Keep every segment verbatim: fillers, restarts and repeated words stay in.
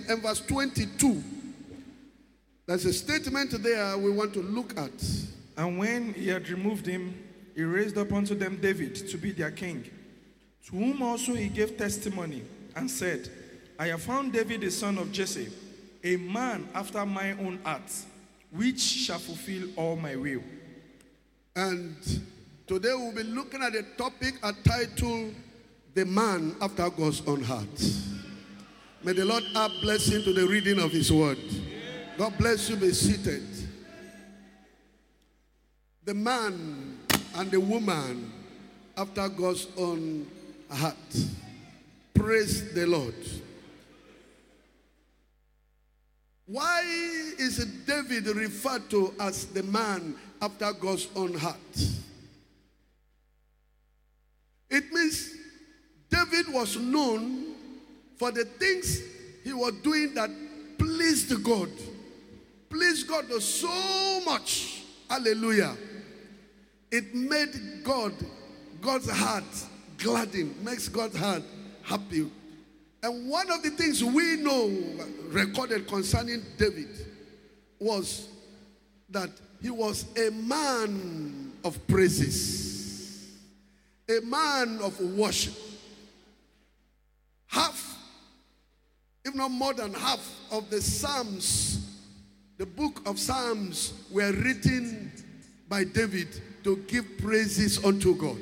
and verse twenty-two. There's a statement there we want to look at. And when he had removed him, he raised up unto them David to be their king, to whom also he gave testimony, and said, I have found David the son of Jesse, a man after my own heart, which shall fulfill all my will. And today we'll be looking at a topic, a title, The Man After God's Own Heart. May the Lord add blessing to the reading of his word. God bless you. Be seated. The man and the woman after God's own heart. Praise the Lord. Why is David referred to as the man after God's own heart? It means David was known for the things he was doing that pleased God. Pleased God so much. Hallelujah. It made God, God's heart gladden, makes God's heart happy. And one of the things we know recorded concerning David was that he was a man of praises, a man of worship. Half, if not more than half of the Psalms, the book of Psalms, were written by David to give praises unto God.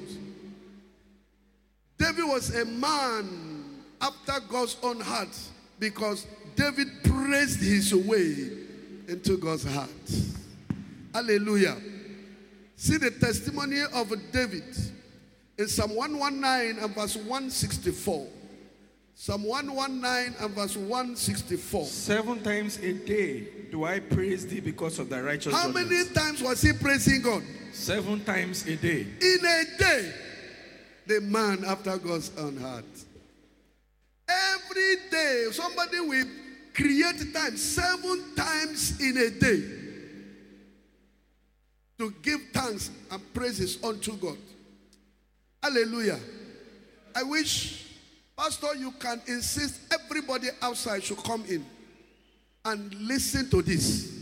David was a man after God's own heart because David praised his way into God's heart. Hallelujah. See the testimony of David in Psalm one nineteen and verse one sixty-four. Psalm one nineteen and verse one sixty-four. Seven times a day do I praise thee because of thy righteous How judgments. many times was he praising God? Seven times a day. In a day, the man after God's own heart. Every day, somebody will create time seven times in a day to give thanks and praises unto God. Hallelujah. I wish, Pastor, you can insist everybody outside should come in and listen to this.